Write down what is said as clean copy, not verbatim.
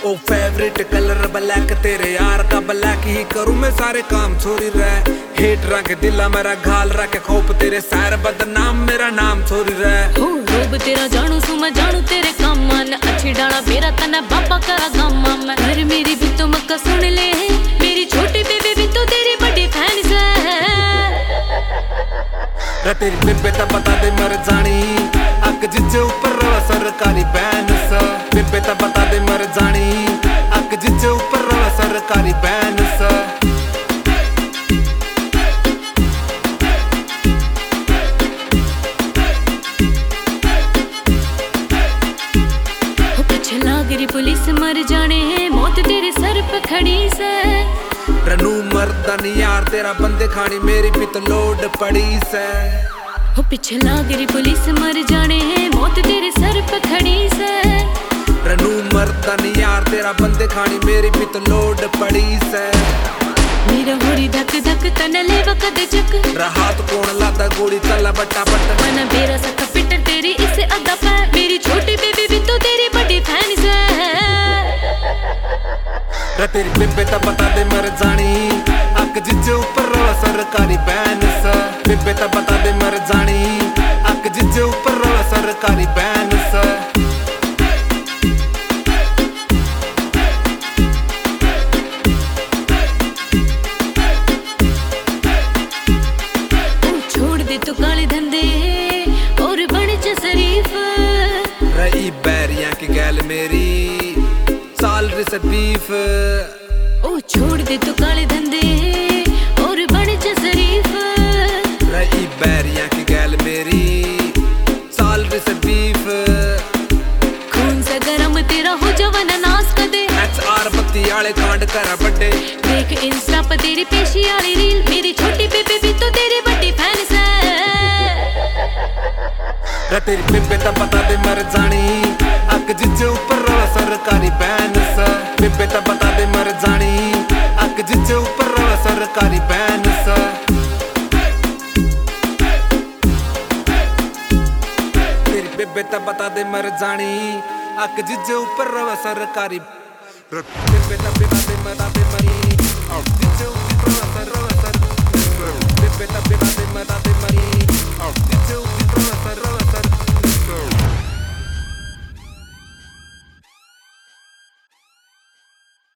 ओ favourite colour black, तेरे यार का ब्लैक ही करूं मैं सारे काम छोरी रह। हेट रख दिला मेरा घाल रख खोप, तेरे सैर बदनाम मेरा नाम छोरी रह। हो रोब तेरा जानू सु मैं जानू तेरे काम मान, अच्छी डाला मेरा तना बाबा करा गामा मैं। घर मेरी भी तो मक्का सुन ले, मेरी छोटी बेबी भी तो तेरी बड़ी फैन से। तेरी बेबे ता बता दे मर जानी, अक जिज्जे ऊपर रवा सरकारी बैन सा। बेबे ता बता दे मर जानी, अक जिज्जे ऊपर रवा सरकारी बैन सा। पीछे लागरी पुलिस मर जाने, मौत तेरे सर पे खड़ी से। रनू मर्दानी यार तेरा बंदे खानी, मेरी भी तो लोड पड़ी से। हो पीछे लागरी पुलिस मर जाने, मौत तेरे सर पे खड़ी से। रनू मर्दानी यार तेरा बंदे खानी, मेरी भी तो लोड पड़ी से। मेरा होरी धक धक तन ले वकद चक, रहा तो कौन लादा गोली चला बट्टा बट्टा। मना बेरा सक पिटर तेरी इससे अदा पै, मेरी छोटी बेबी भी तो तेरी बड़ी फैन से। तेरी बेबे ता बता दे मर जानी, अक जिज्जे ऊपर रवा सरकारी बैन सा। बेबे ता बता दे मर जानी, अक जिज्जे ऊपर रवा सरकारी बैन सा। छोड़ दे तू काले धंधे और बन जा शरीफ, रही बैरियां की गैल मेरी सालरी से बीफ। ओ छोड़ दे तू काले धंधे और बन जा शरीफ, रही बैरियां की गैल मेरी सालरी से बीफ। खून से गरम तेरा हो जवन नाश कर दे, HR बत्ती आले कांड करा बड्डे। देख इंस्टा पर तेरी पेशी आली रील, मेरी छोटी बेबी भी तो तेरी बड़ी फैन से। तेरी बेबे ता बता दे मर जानी, अक जिज्जे ऊपर रवा सरकारी बैन सा। बेबे ता बता दे मर जानी, अक जिज्जे ऊपर रवा सरकारी बैन सा। तेरी बेबे ता बता दे मर जानी, अक जिज्जे ऊपर रवा सरकारी। बेबे ता